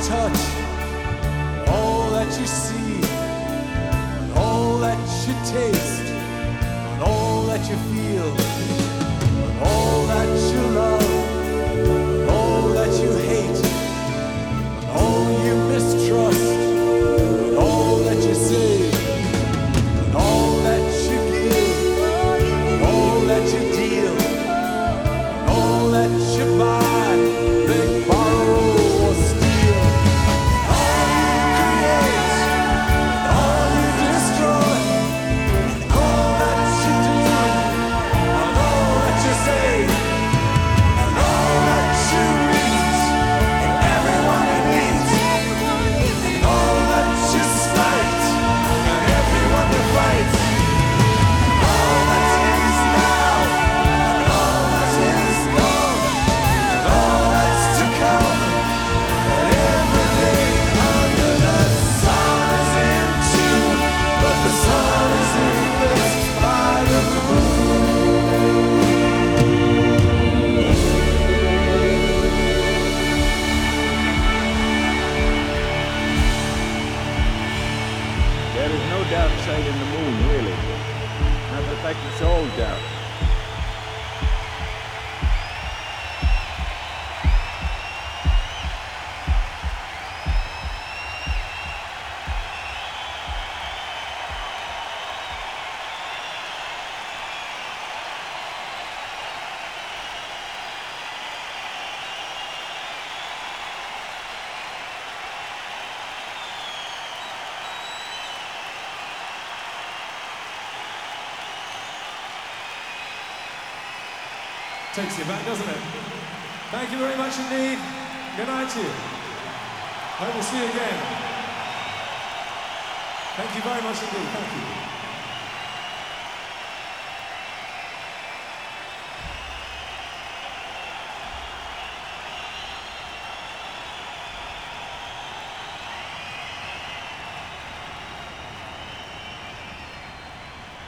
touch, and all that you see, and all that you taste, and all that you feel, and all that you love, and all that you hate, and all you mistrust, and all that you say, and all that you give, and all that you deal, and all that you buy, beg, borrow, or steal. All you create, and all you destroy, and all that you do, and all that you say, and all that you eat, and everyone you meet, and all that you spite, and everyone you fight, and all that is now, and all that is gone, and all that's to come, and everything under the sun is in tune, but the sun is eclipsed by the moon. There is no dark side in the moon, really. Matter of fact, it's all dark. Takes you back, doesn't it? Thank you very much indeed. Good night to you. Hope we'll see you again. Thank you very much indeed. Thank you.